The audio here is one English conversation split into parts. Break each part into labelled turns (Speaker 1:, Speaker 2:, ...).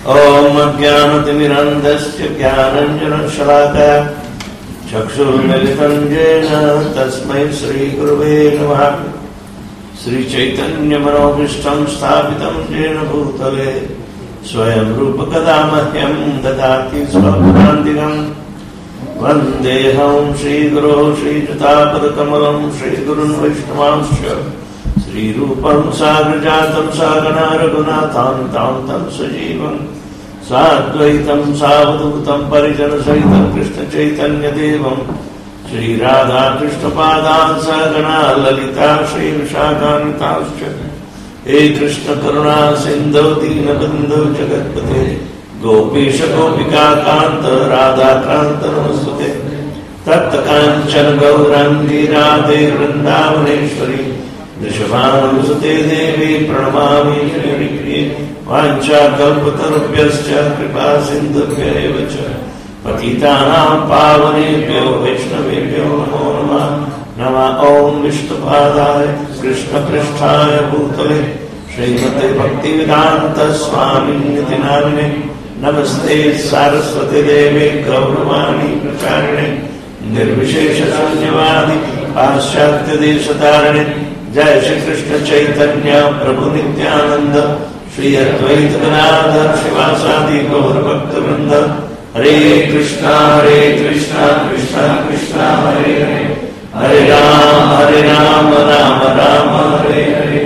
Speaker 1: Om Ajnanatimirandasya Jnananjanashalaakaya Chakshurmilitam Jena Tasmai Sri Gurave Namaha Sri Chaitanya Manobhishtam Sthapitam Jena Bhutale Swayam Rupa Kadamahyam Dadati Swapanandikam Vandeham Shri Guru Shri Jatapadakamalam Shri Gurun Vaishnavamsya Shri Rupam Sagrajatam Sagana Raghunatham Tam Tam Sajivam Sadvaitam Savadutam Parijana Sahitam Krishna Chaitanya Devam Shri Radha Krishna Padan Sagana Lalita Shri Vishakanitascha He Krishna Karuna Sindhu Dina Bandhu Jagatpate Gopisha Gopika Kanta Radha Kanta Namasute Tatta Kanchana Gaurangi Radhe Vrindavaneshwari Rishabhanusate Devi Pranamami Shri Priye Vancha Kalpatarubhyascha Kripa Sindhubhya Evacha Patitanam Pavanebhyo Vaishnavebhyo Namo Namah Nama Om Vishnupadaya Krishna Pristhaya Bhutale Srimate Bhaktivedanta Swami Niti Namine Namaste Saraswati Devi Gauravani Pracharine Nirvishesha Sanyavadi Paschatya Deshatarine Jai Shri Krishna Chaitanya Prabhu Nityananda Shri Advaita Gadadhara Shivasadi Gaura Bhakta Vrinda Hare Krishna Krishna Krishna Hare Hare Hare Rama Rama Rama Hare Hare.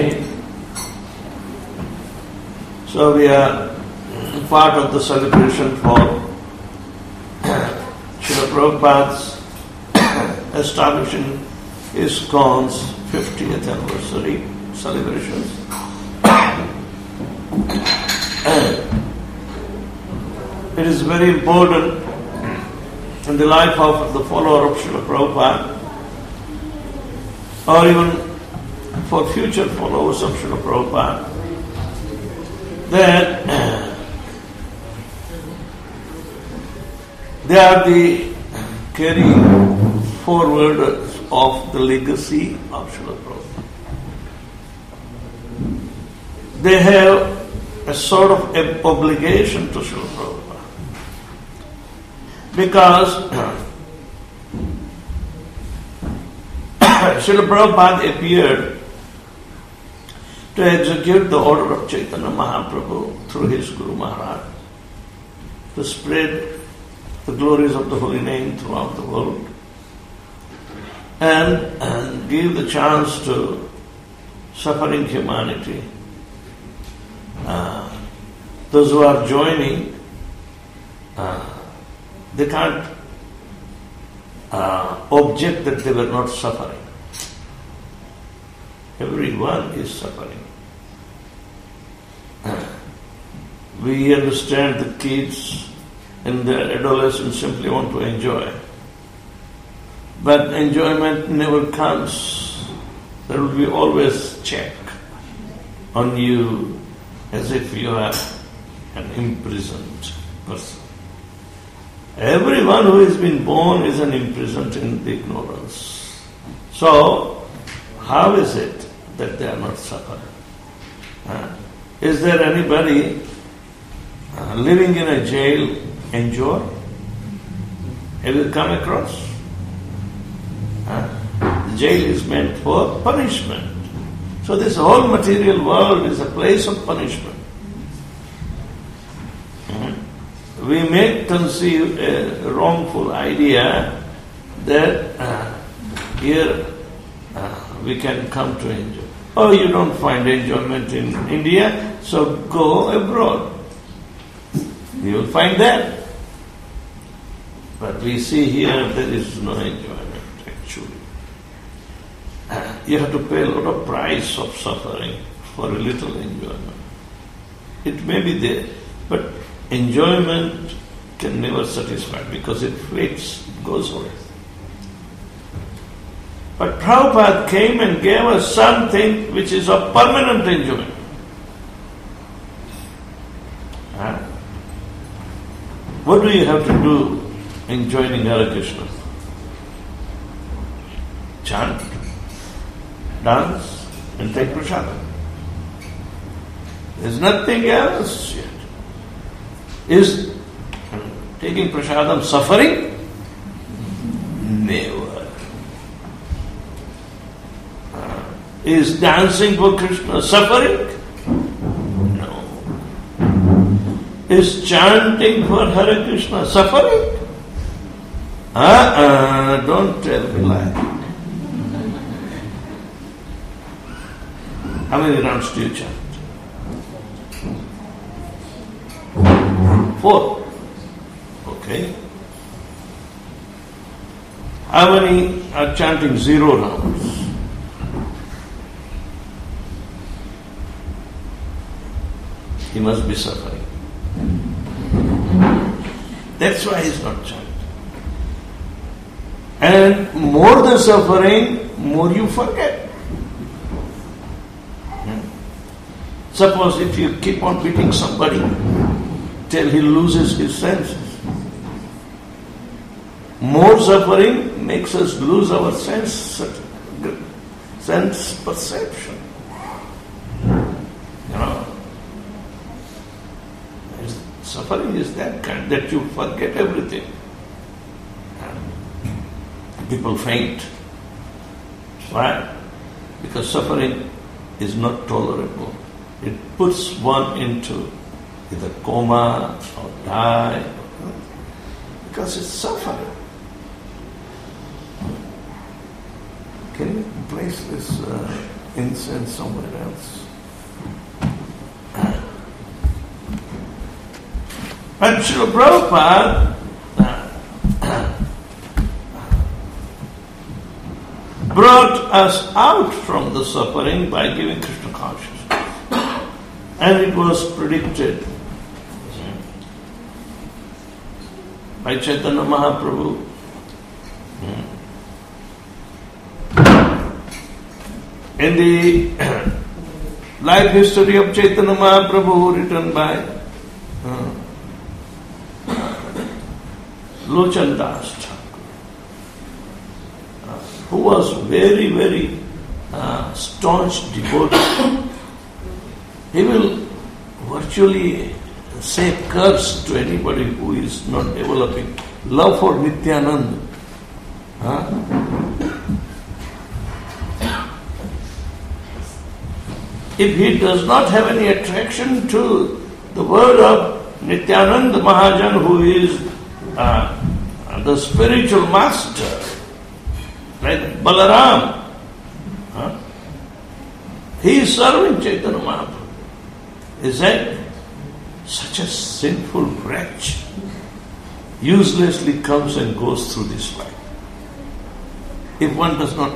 Speaker 1: So we are part of the celebration for Srila Prabhupada's establishing ISKCON's 50th anniversary celebrations. It is very important in the life of the follower of Srila Prabhupada, or even for future followers of Srila Prabhupada, that they are the carrying forward of the legacy of Srila Prabhupada. They have a sort of an obligation to Srila Prabhupada, because Srila Prabhupada appeared to execute the order of Chaitanya Mahaprabhu through his Guru Maharaj, to spread the glories of the holy name throughout the world, and give the chance to suffering humanity. Those who are joining, they can't object that they were not suffering. Everyone is suffering. We understand the kids in their adolescence simply want to enjoy. But enjoyment never comes. There will be always check on you as if you are an imprisoned person. Everyone who has been born is an imprisoned in the ignorance. So, how is it that they are not suffering? Is there anybody living in a jail enjoy? Have you come across? Jail is meant for punishment. So this whole material world is a place of punishment. We may conceive a wrongful idea that here we can come to enjoy. Oh, you don't find enjoyment in India, so go abroad. You will find that. But we see here there is no enjoyment actually. You have to pay a lot of price of suffering for a little enjoyment. It may be there, but enjoyment can never satisfy because it fades, it goes away. But Prabhupada came and gave us something which is of permanent enjoyment. What do you have to do in joining Hare Krishna? Chant, dance, and take prasadam. There's nothing else yet. Is taking prasadam suffering? Never. Is dancing for Krishna suffering? No. Is chanting for Hare Krishna suffering? Don't tell me lie. How many rounds do you chant? 4. Okay. How many are chanting 0 rounds? He must be suffering. That's why he's not chanting. And more the suffering, more you forget. Suppose if you keep on beating somebody till he loses his senses, more suffering makes us lose our sense perception. Suffering is that kind that you forget everything. People faint. Why? Because suffering is not tolerable. It puts one into either coma or die because it's suffering. Can you place this incense somewhere else? But Srila Prabhupada brought us out from the suffering by giving Krishna consciousness. And it was predicted by Chaitanya Mahaprabhu. In the life history of Chaitanya Mahaprabhu written by Lochan Das Thakur, who was very, very staunch devotee. He will virtually say curse to anybody who is not developing love for Nityananda. If he does not have any attraction to the word of Nityananda Mahajan, who is the spiritual master, like Balaram, he is serving Chaitanya Mahaprabhu. He said, such a sinful wretch uselessly comes and goes through this life. If one does not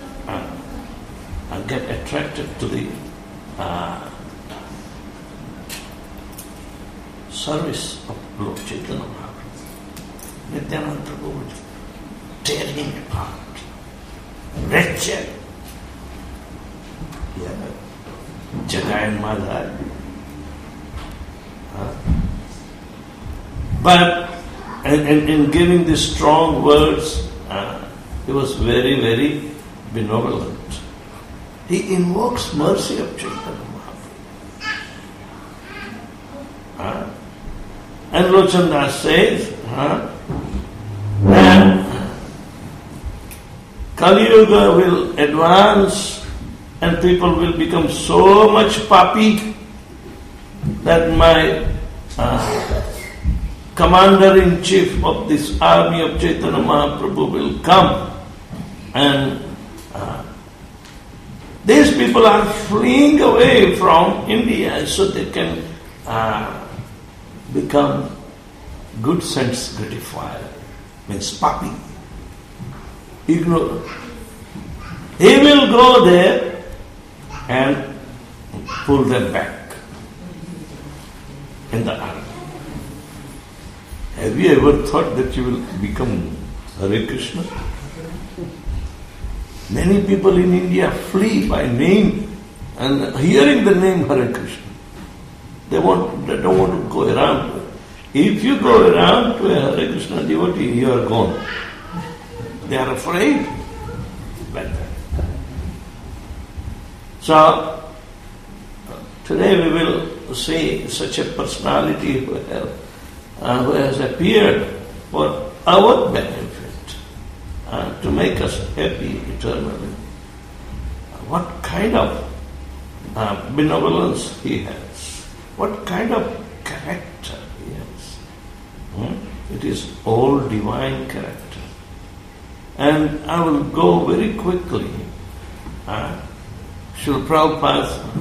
Speaker 1: get attracted to the service of Lord Chaitanya Mahaprabhu, Nityananda Prabhu would tear him apart. Wretched. Jagayan Madhai. But in giving these strong words, he was very, very benevolent. He invokes mercy of Chaitanya Mahaprabhu. And Lochan Das says, and Kali Yuga will advance and people will become so much papi that my commander-in-chief of this army of Chaitanya Mahaprabhu will come, and these people are fleeing away from India so they can become good sense gratifier, means papi, ignorant. He will go there and pull them back in the army. Have you ever thought that you will become Hare Krishna? Many people in India flee by name and hearing the name Hare Krishna. They don't want to go around. If you go around to a Hare Krishna devotee, you are gone. They are afraid like that. So, today we will see such a personality who have who has appeared for our benefit, to make us happy eternally. What kind of benevolence he has, what kind of character he has. It is all divine character. And I will go very quickly. Srila Prabhupada.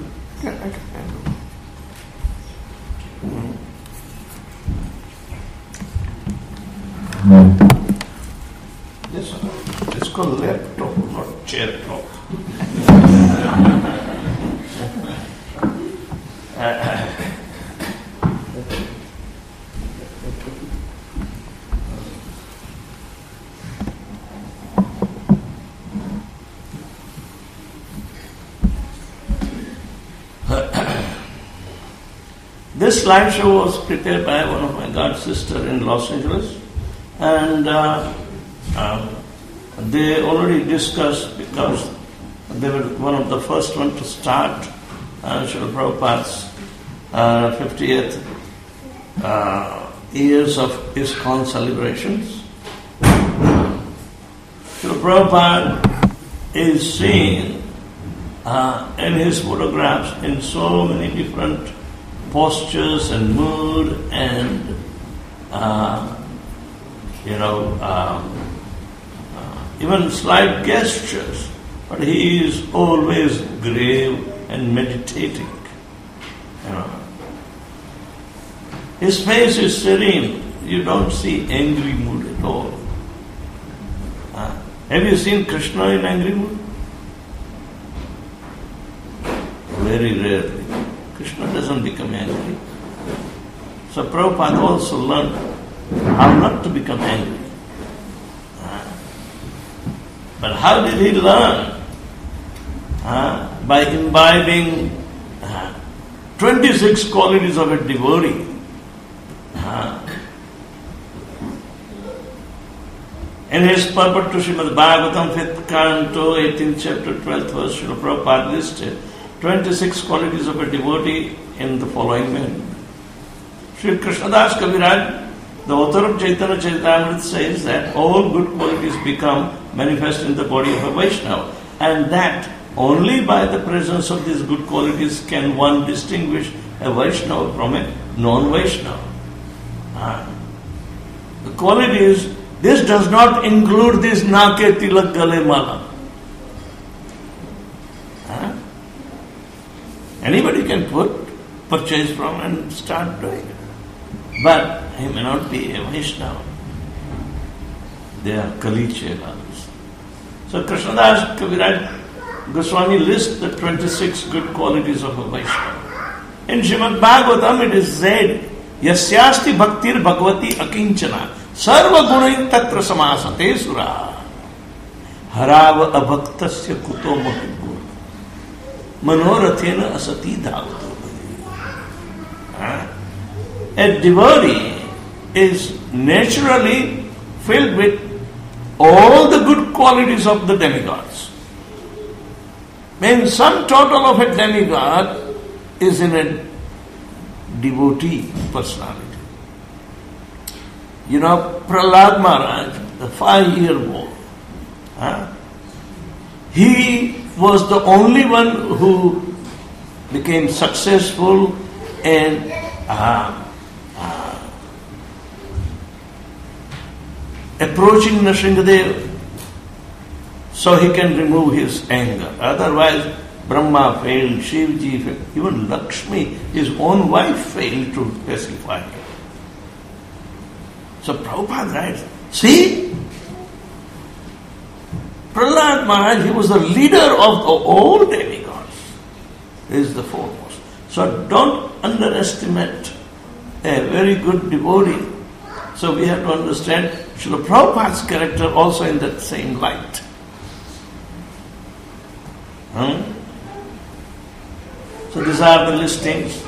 Speaker 1: This one, it's called laptop, not chair top. This slideshow was prepared by one of my god sisters in Los Angeles, and they already discussed, because they were one of the first one to start Srila Prabhupada's 50th years of ISKCON celebrations. Srila Prabhupada is seen in his photographs in so many different postures and mood and even slight gestures, but he is always grave and meditating. His face is serene. You don't see angry mood at all. Have you seen Krishna in angry mood? Very rarely. Krishna doesn't become angry. So Prabhupada also learned how not to become angry. But how did he learn? By imbibing 26 qualities of a devotee. In his purport to Srimad Bhagavatam, 5th canto, 18th chapter, 12th verse, Srila Prabhupada listed 26 qualities of a devotee in the following manner. Sri Krishnadas Kaviraj, the author of Chaitanya Charitamrita, says that all good qualities become manifest in the body of a Vaishnava, and that only by the presence of these good qualities can one distinguish a Vaishnava from a non-Vaishnava. The qualities, this does not include this Nake Tilak Gale Mala. Anybody can purchase from and start doing it. But he may not be a Vaishnava. They are Kali Chelas. So Krishnadas Kaviraj Goswami lists the 26 good qualities of a Vaishnava. In Srimad Bhagavatam it is said, Yasyasti Bhaktir Bhagavati Akinchana Sarva Gunai Tatra Samasate Sura Harava Abhaktasya Kuto Mahibur Manorathena Asati Dhavato. A devotee is naturally filled with all the good qualities of the demigods. Means sum total of a demigod is in a devotee personality. You know, Prahlad Maharaj, the 5-year-old, he was the only one who became successful in approaching Nrsimhadev so he can remove his anger. Otherwise, Brahma failed, Shivji failed, even Lakshmi, his own wife, failed to pacify him. So Prabhupada writes, see, Prahlad Maharaj, he was the leader of all demigods. He is the foremost. So don't underestimate a very good devotee. So we have to understand Srila Prabhupada's character also in that same light. So these are the listings.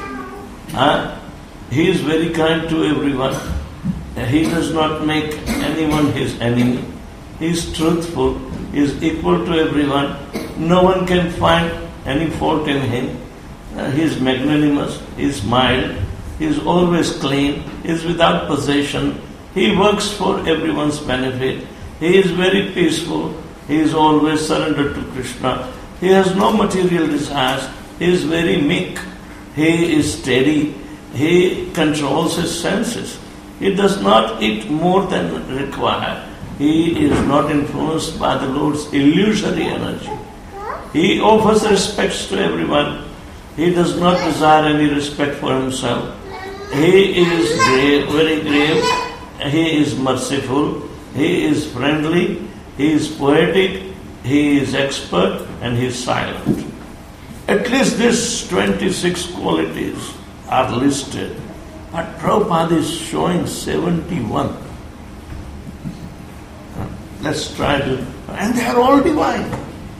Speaker 1: He is very kind to everyone. He does not make anyone his enemy. He is truthful. He is equal to everyone. No one can find any fault in him. He is magnanimous. He is mild. He is always clean. He is without possession. He works for everyone's benefit. He is very peaceful. He is always surrendered to Krishna. He has no material desires. He is very meek. He is steady. He controls his senses. He does not eat more than required. He is not influenced by the Lord's illusory energy. He offers respects to everyone. He does not desire any respect for himself. He is grave, very grave. He is merciful. He is friendly. He is poetic. He is expert, and he is silent. At least these 26 qualities are listed, but Prabhupada is showing 71. Let's try to, and they are all divine.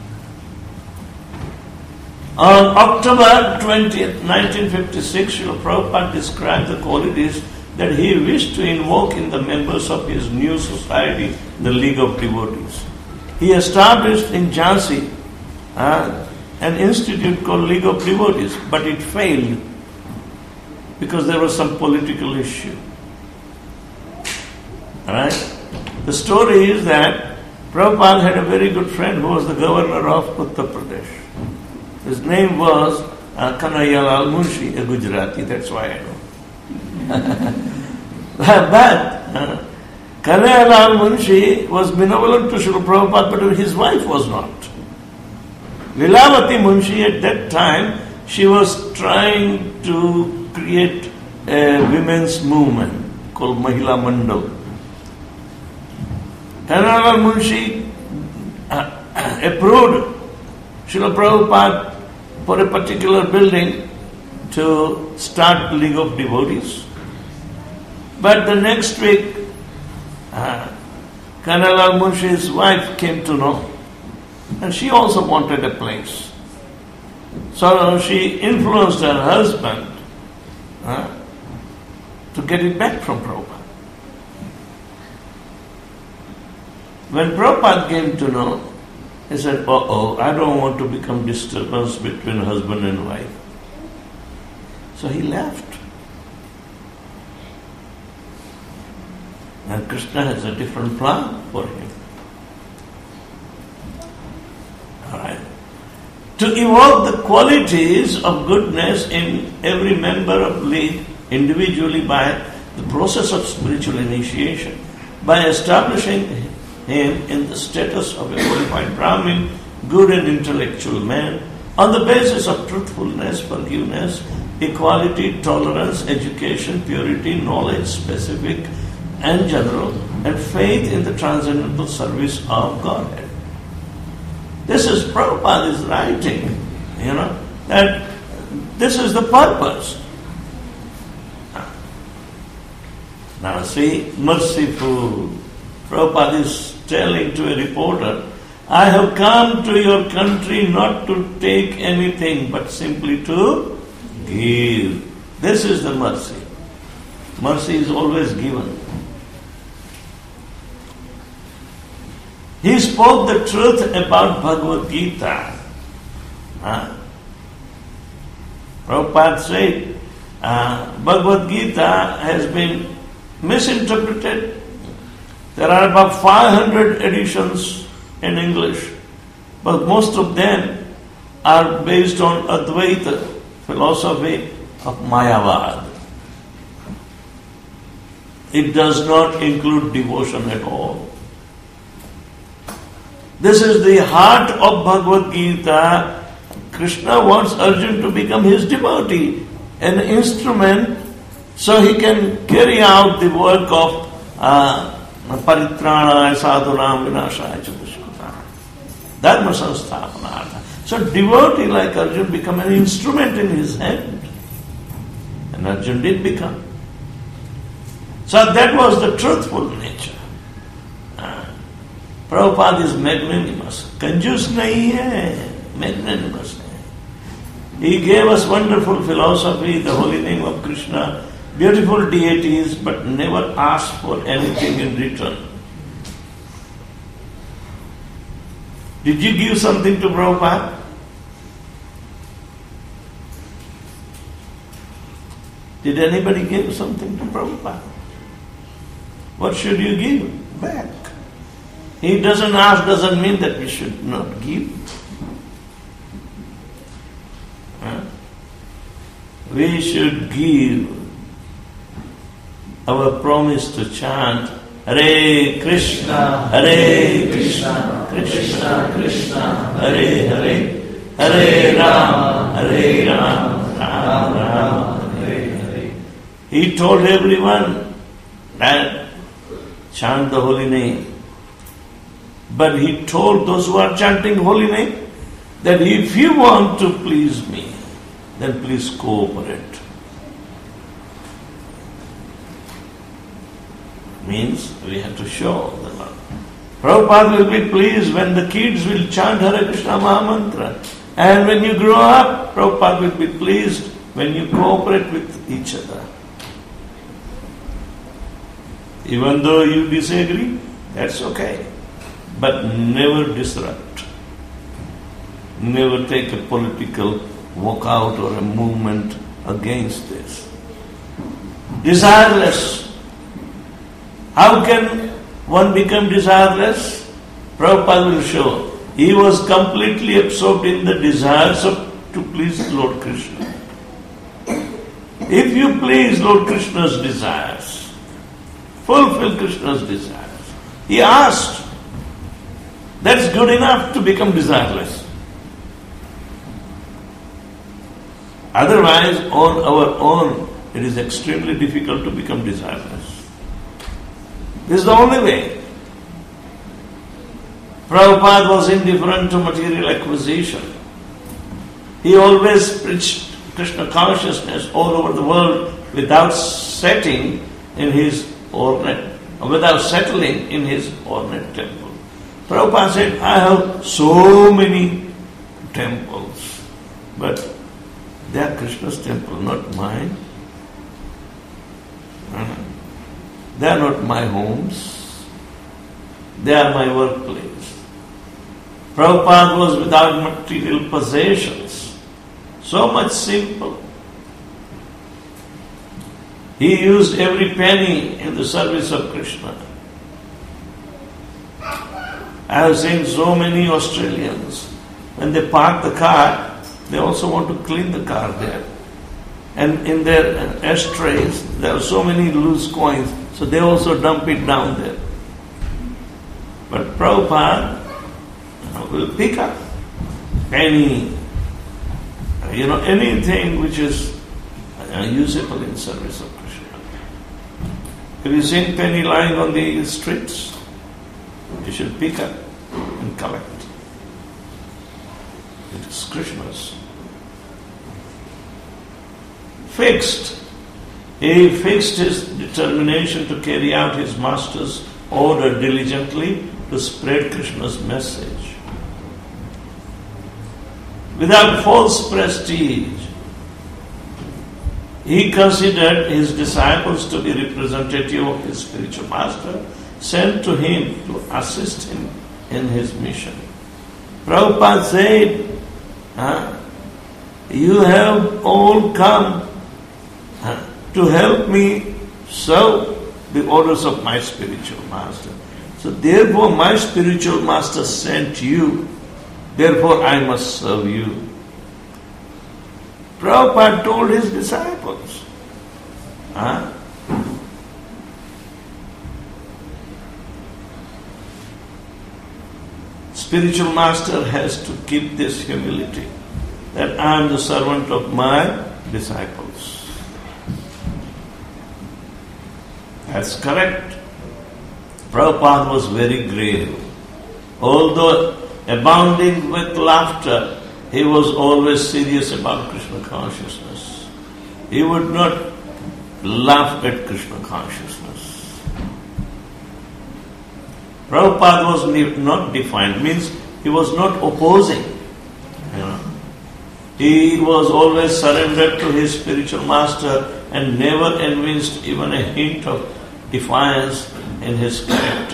Speaker 1: On October 20th, 1956, Srila Prabhupada described the qualities that he wished to invoke in the members of his new society, the League of Devotees. He established in Jhansi an institute called League of Devotees, but it failed because there was some political issue. Alright? The story is that Prabhupada had a very good friend who was the governor of Uttar Pradesh. His name was Kanhaiyalal Munshi, a Gujarati, that's why I know. But Kanhaiyalal Munshi was benevolent to Srila Prabhupada, but his wife was not. Lilavati Munshi at that time, she was trying to create a women's movement called Mahila Mandal. Kanhaiyalal Munshi approved Srila Prabhupada for a particular building to start League of Devotees. But the next week, Kanhaiyalal Munshi's wife came to know, and she also wanted a place. So she influenced her husband to get it back from Prabhupada. When Prabhupada came to know, he said, I don't want to become disturbance between husband and wife. So he left. And Krishna has a different plan for him. Alright. To evoke the qualities of goodness in every member of League individually by the process of spiritual initiation, by establishing him in the status of a qualified Brahmin, good and intellectual man, on the basis of truthfulness, forgiveness, equality, tolerance, education, purity, knowledge, specific and general, and faith in the transcendental service of Godhead. This is Prabhupada is writing, that this is the purpose. Now see, merciful. Prabhupada is telling to a reporter, I have come to your country not to take anything, but simply to give. This is the mercy. Mercy is always given. He spoke the truth about Bhagavad Gita. Prabhupada said, Bhagavad Gita has been misinterpreted. There are about 500 editions in English, but most of them are based on Advaita philosophy of Mayavad. It does not include devotion at all. This is the heart of Bhagavad Gita. Krishna wants Arjuna to become his devotee, an instrument so he can carry out the work of Paritranaya sadhunam vinashaya cha dushkritam dharma samsthapanartha. So devotee like Arjuna become an instrument in his hand. And Arjuna did become. So that was the truthful nature. Prabhupada is magnanimous. Kanjus nahi hai, magnanimous hai. He gave us wonderful philosophy, the holy name of Krishna, beautiful deities, but never asked for anything in return. Did you give something to Prabhupada? Did anybody give something to Prabhupada? What should you give back? He doesn't ask, doesn't mean that we should not give. We should give our promise to chant Hare Krishna, Krishna Krishna, Hare Hare, Hare Ram, Ram Ram, Hare Hare. He told everyone that chant the holy name. But he told those who are chanting holy name that if you want to please me, then please cooperate. Means we have to show the love. Prabhupada will be pleased when the kids will chant Hare Krishna Mahamantra. And when you grow up, Prabhupada will be pleased when you cooperate with each other. Even though you disagree, that's okay. But never disrupt. Never take a political walkout or a movement against this. Desireless. How can one become desireless? Prabhupada will show. He was completely absorbed in the desires to please Lord Krishna. If you please Lord Krishna's desires, fulfill Krishna's desires, he asked, that's good enough to become desireless. Otherwise, on our own, it is extremely difficult to become desireless. This is the only way. Prabhupada was indifferent to material acquisition. He always preached Krishna consciousness all over the world without settling in his ornate temple. Prabhupada said, I have so many temples, but they are Krishna's temple, not mine. They are not my homes. They are my workplace. Prabhupada was without material possessions. So much simple. He used every penny in the service of Krishna. I have seen so many Australians, when they park the car, they also want to clean the car there. And in their ashtrays, there are so many loose coins, so they also dump it down there. But Prabhupada will pick up penny, anything which is usable in service of Krishna. Have you seen penny lying on the streets? You should pick up and collect. It is Krishna's. Fixed. He fixed his determination to carry out his master's order diligently to spread Krishna's message. Without false prestige, he considered his disciples to be representative of his spiritual master, sent to him to assist him in his mission. Prabhupada said, you have all come to help me serve the orders of my spiritual master. So therefore my spiritual master sent you, therefore I must serve you. Prabhupada told his disciples. Spiritual master has to keep this humility, that I am the servant of my disciples. That's correct. Prabhupada was very grave. Although abounding with laughter, he was always serious about Krishna consciousness. He would not laugh at Krishna consciousness. Prabhupada was not defined, means he was not opposing. He was always surrendered to his spiritual master and never evinced even a hint of defiance in his character.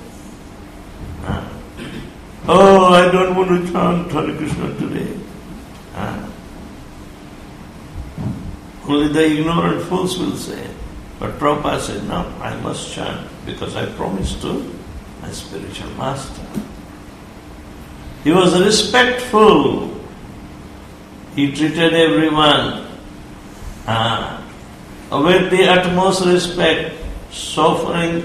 Speaker 1: Oh, I don't want to chant Hare Krishna today. Only the ignorant fools will say. But Prabhupada said, no, I must chant because I promised to my spiritual master. He was respectful. He treated everyone with the utmost respect, softening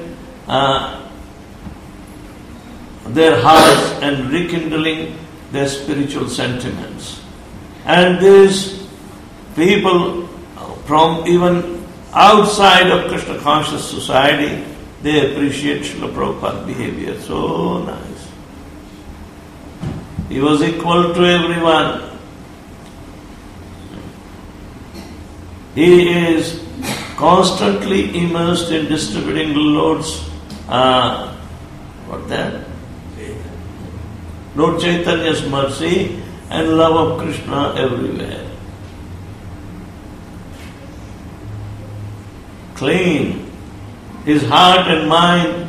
Speaker 1: their hearts and rekindling their spiritual sentiments. And these people from even outside of Krishna conscious society, they appreciate Srila Prabhupada's behavior. So nice. He was equal to everyone. He is constantly immersed in distributing the Lord's Lord Chaitanya's mercy and love of Krishna everywhere. Clean. His heart and mind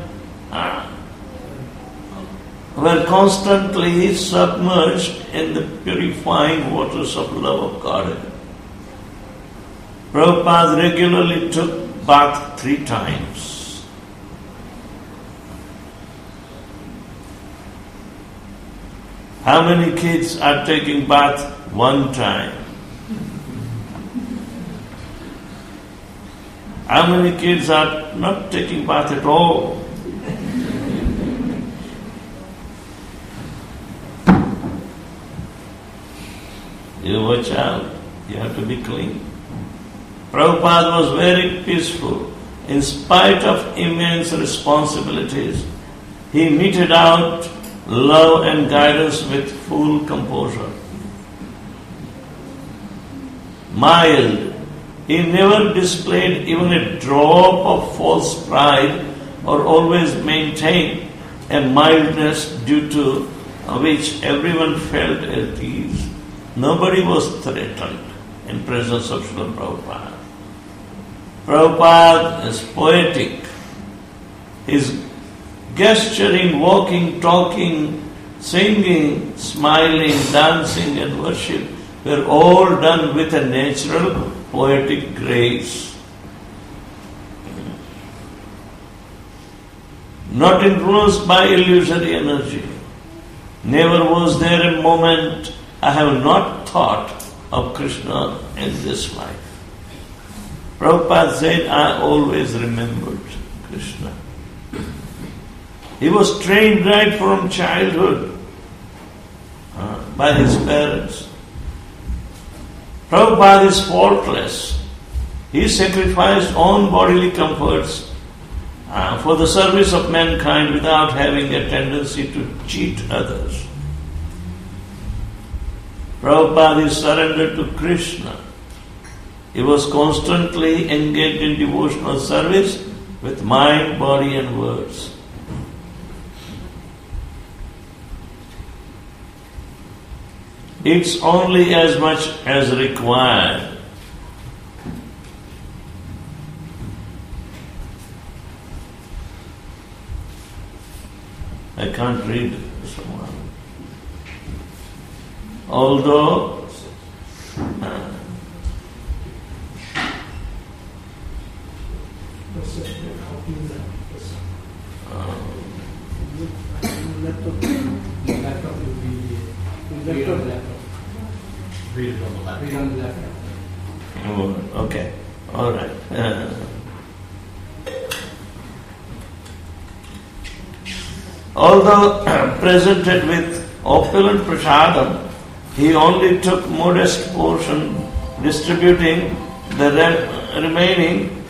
Speaker 1: were constantly submerged in the purifying waters of love of God. Prabhupada regularly took bath 3 times. How many kids are taking bath 1 time? How many kids are not taking bath at all? You watch out. You have to be clean. Prabhupada was very peaceful. In spite of immense responsibilities, he meted out love and guidance with full composure. Mild. He never displayed even a drop of false pride or always maintained a mildness due to which everyone felt at ease. Nobody was threatened in presence of Srila Prabhupada. Prabhupada is poetic. His gesturing, walking, talking, singing, smiling, dancing and worship were all done with a natural, poetic grace. Not influenced by illusory energy. Never was there a moment I have not thought of Krishna in this life. Prabhupada said, I always remembered Krishna. He was trained right from childhood by his parents. Prabhupada is faultless. He sacrificed own bodily comforts for the service of mankind without having a tendency to cheat others. Prabhupada is surrendered to Krishna. He was constantly engaged in devotional service with mind, body and words. It's only as much as required. I can't read this one. Although okay, all right. Although presented with opulent prasadam, he only took modest portion, distributing the remaining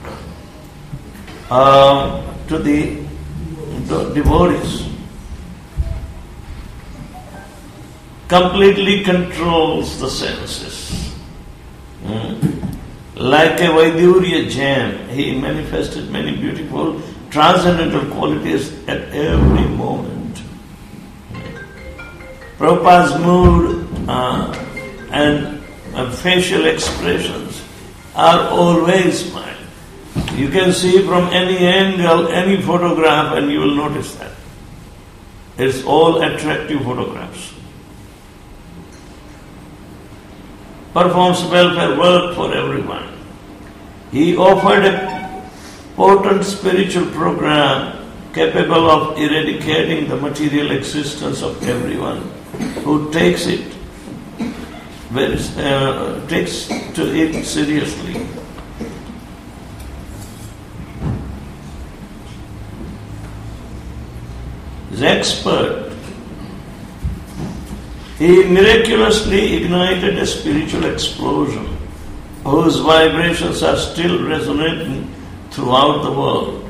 Speaker 1: to the devotees. Completely controls the senses. Like a Vaidurya gem, he manifested many beautiful transcendental qualities at every moment. Prabhupada's mood and facial expressions are always smile. You can see from any angle, any photograph, and you will notice that. It's all attractive photographs. performs welfare work for everyone. He offered a potent spiritual program capable of eradicating the material existence of everyone who takes to it seriously. He's expert. He miraculously ignited a spiritual explosion whose vibrations are still resonating throughout the world.